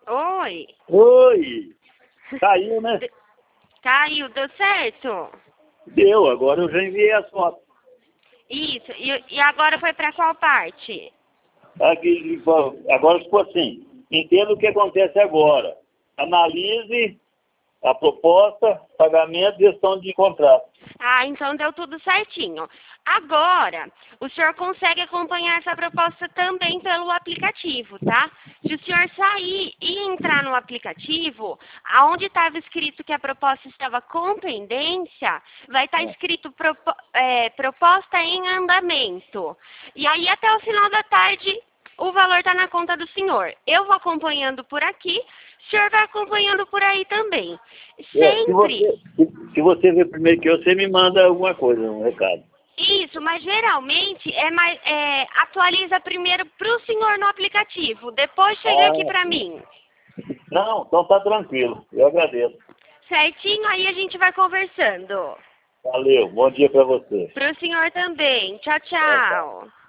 Oi. Oi! Caiu, né? Caiu, deu certo? Deu, agora eu já enviei as fotos. Isso. E agora foi para qual parte? Aqui, agora ficou assim. Entenda o que acontece agora. Analise a proposta, pagamento e gestão de contrato. Ah, então deu tudo certinho. Agora, o senhor consegue acompanhar essa proposta também pelo aplicativo, tá? Se o senhor sair e entrar no aplicativo, aonde estava escrito que a proposta estava com pendência, vai estar escrito proposta em andamento. E aí, até o final da tarde, o valor está na conta do senhor. Eu vou acompanhando por aqui, o senhor vai acompanhando por aí também. Sempre. Se você ver primeiro que eu, você me manda alguma coisa, um recado. Isso, mas geralmente atualiza primeiro para o senhor no aplicativo, depois chega aqui para mim. Não, então tá tranquilo. Eu agradeço. Certinho, aí a gente vai conversando. Valeu, bom dia para você. Para o senhor também. Tchau, Tchau, tchau. tchau.